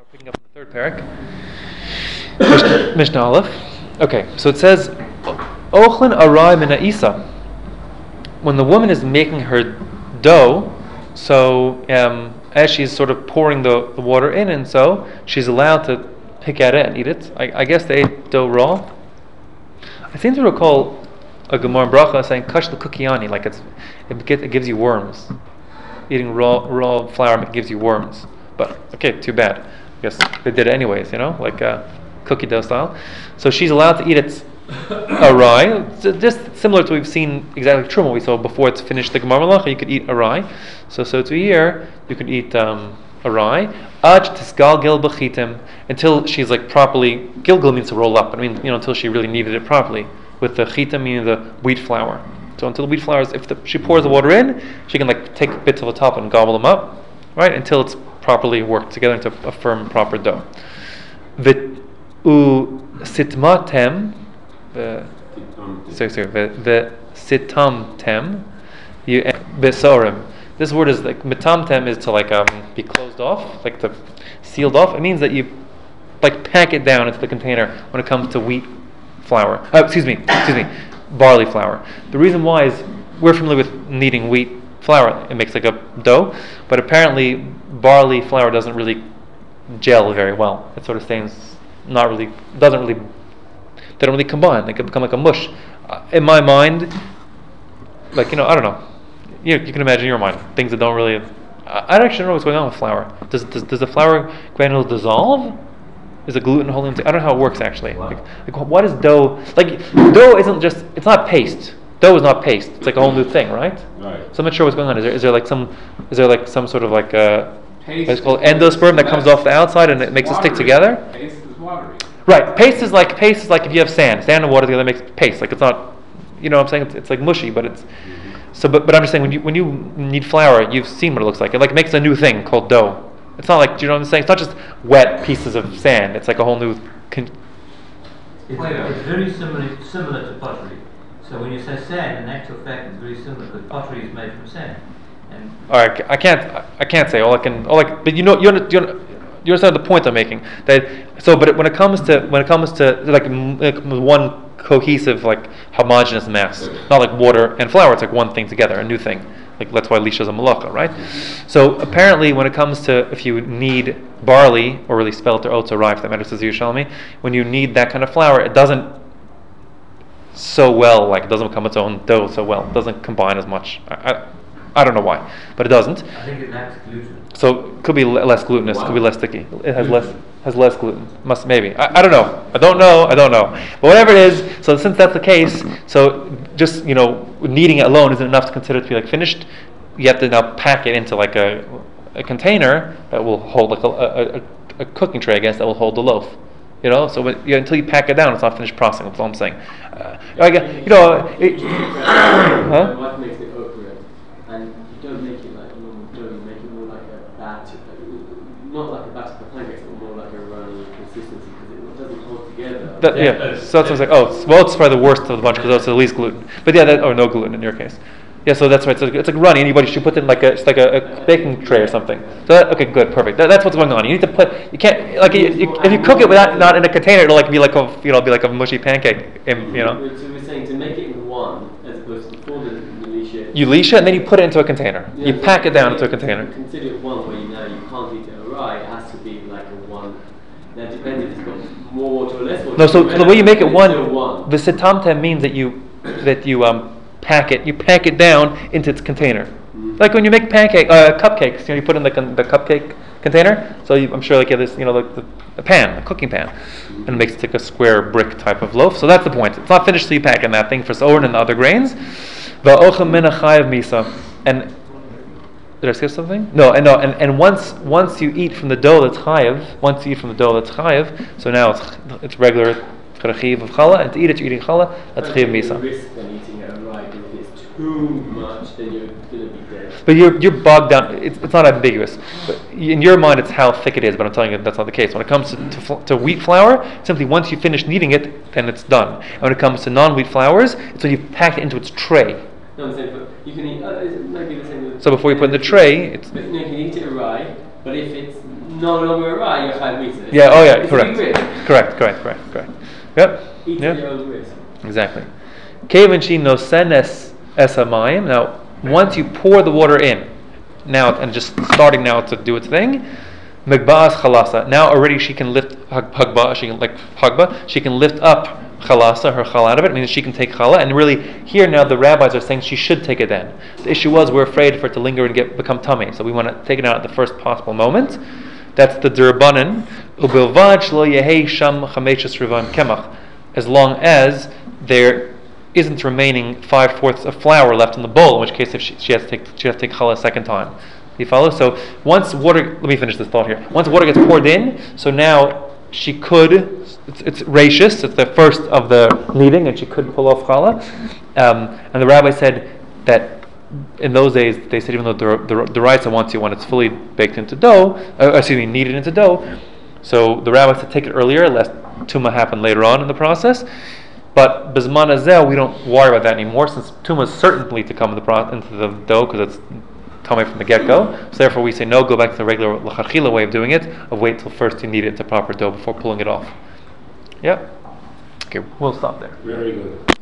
Picking up in the third parak, Mishnah Aleph. Okay, so it says, Ochlin arai min ha'isa. When the woman is making her dough, so as she's sort of pouring the water in, and so she's allowed to pick at it and eat it. I guess they ate dough raw. I seem to recall a Gemara in Bracha saying kash l'kukiani, like it gives you worms. Eating raw flour gives you worms. But okay, too bad. I guess they did it anyways, like cookie dough style. So she's allowed to eat it arai, just similar to what we've seen exactly truma we saw before it's finished the Gemara Malacha. You could eat arai. So to here you could eat arai. Aj tisgal gil b'chitim, until she's like properly. Gilgul means to roll up. Until she really kneaded it properly with the chitim, meaning the wheat flour. So until the wheat flour is, she pours the water in, she can take bits of the top and gobble them up, right? Until it's properly worked together into a firm, proper dough. The sitmatem, the sitamtem, besorim. This word is like mitamtem is to be closed off, like to sealed off. It means that you pack it down into the container when it comes to wheat flour. Barley flour. The reason why is we're familiar with kneading wheat flour. It makes like a dough, but apparently barley flour doesn't really gel very well. It sort of stains, they don't really combine. They can become like a mush. In my mind, I don't know. You can imagine in your mind things that don't really. I don't actually know what's going on with flour. Does the flour granules dissolve? Is the gluten holding them? I don't know how it works actually. Wow. What is dough? Dough isn't just. It's not paste. Dough is not paste. It's like a whole new thing, right? Right. So I'm not sure what's going on. Is there some sort of Paste what's called endosperm that comes off the outside and it makes it stick together? Paste is watery. Right. Paste is like if you have sand and water together makes paste. It's not. What I'm saying? It's like mushy, but it's. So, but I'm just saying when you knead flour, you've seen what it looks like. It makes a new thing called dough. It's not like, do you know what I'm saying? It's not just wet pieces of sand. It's like a whole new. It's very similar to pottery. So when you say sand, in actual fact, it's very similar because pottery is made from sand. And all right, I can't say but you understand the point I'm making. But when it comes to one cohesive homogeneous mass, not like water and flour. It's like one thing together, a new thing. That's why lisha is a malacha, right? So apparently, when it comes to if you knead barley or really spelt or oats or rye, if that matters to Yerushalmi, when you knead that kind of flour, it doesn't so well. It doesn't become its own dough so well. It doesn't combine as much. I don't know why, but it doesn't. I think it lacks gluten. So it could be less glutinous. Wow. Could be less sticky. It has less gluten. Maybe. I don't know. I don't know. But whatever it is, so since that's the case, so just kneading it alone isn't enough to consider it to be finished. You have to now pack it into a container that will hold a cooking tray, I guess, that will hold the loaf. So until you pack it down, it's not finished processing. That's all I'm saying. My wife makes it oat bread, and you don't make it like normal dough. You make it more like a batter, not like a batter for pancakes, but more like a runny consistency because it doesn't hold together. So that's what I was like. It's probably the worst of the bunch because it's the least gluten. But or no gluten in your case. Yeah, so that's right. So it's like runny. Anybody should put it in it's like a baking tray or something. So okay, good, perfect. That's what's going on. You need to you can't if you cook it not in a container, it'll be like a mushy pancake. So we're saying to make it in one as opposed to before the leash it. You leash it and then you put it into a container. Yeah, you pack it down into a container. Consider it one where you can't eat it right. It has to be like a one. That depends if it's got more water or less water. No, so the way you make it one, one. the sitamtem means that you pack it down into its container. Mm-hmm. Like when you make cupcakes, you put in the cupcake container. So I'm sure this, the pan, a cooking pan, and it makes it like a square brick type of loaf. So that's the point. It's not finished till you pack in that thing for soren and the other grains. And did I skip something? No. And once you eat from the dough that's chayav, so now it's regular. It's got a chiv of challah, and to eat it, you're eating challah. That's chiv misa. Risk than eating it right. If it's too much, then you're going to be dead. But you're bogged down. It's not ambiguous. But in your mind, it's how thick it is. But I'm telling you, that's not the case. When it comes to wheat flour, simply once you finish kneading it, then it's done. And when it comes to non-wheat flours, it's when you pack it into its tray. No, I'm saying, but you can eat. It might be the same. So before you put in the tray, it's But you can eat it right. But if it's no longer right, you're chayav mitzvah. Yeah. Oh yeah. It's a Correct. big risk. Correct. Yep. Eat Yeah. at your own risk. Exactly. Kevan she nosen es amayim. Now, once you pour the water in, now and just starting now to do its thing, megba'as chalasa. Now already she can lift hagba. She can She can lift up chalasa, her chala out of it. Means she can take chala. And really, here now the rabbis are saying she should take it then. The issue was we're afraid for it to linger and become tummy, so we want to take it out at the first possible moment. That's the Durabanan. Ubilvad shlo yehei sham chameshas rivan kemach. As long as there isn't remaining 5/4 of flour left in the bowl, in which case if she has to take challah a second time. You follow? So once water, let me finish this thought here. Once water gets poured in, so now she could, it's rachis, it's the first of the kneading, and she could pull off challah. And the rabbi said that in those days, they said even though the raisa wants you when it's fully baked into dough, kneaded into dough, so the rabbi said take it earlier, lest tumah happen later on in the process. But bizman azel, we don't worry about that anymore, since tumah is certainly to come into the dough because it's tumah from the get-go. So therefore, we say no, go back to the regular lachachila way of doing it, of wait till first you knead it into proper dough before pulling it off. Yep. Okay, we'll stop there. Very good.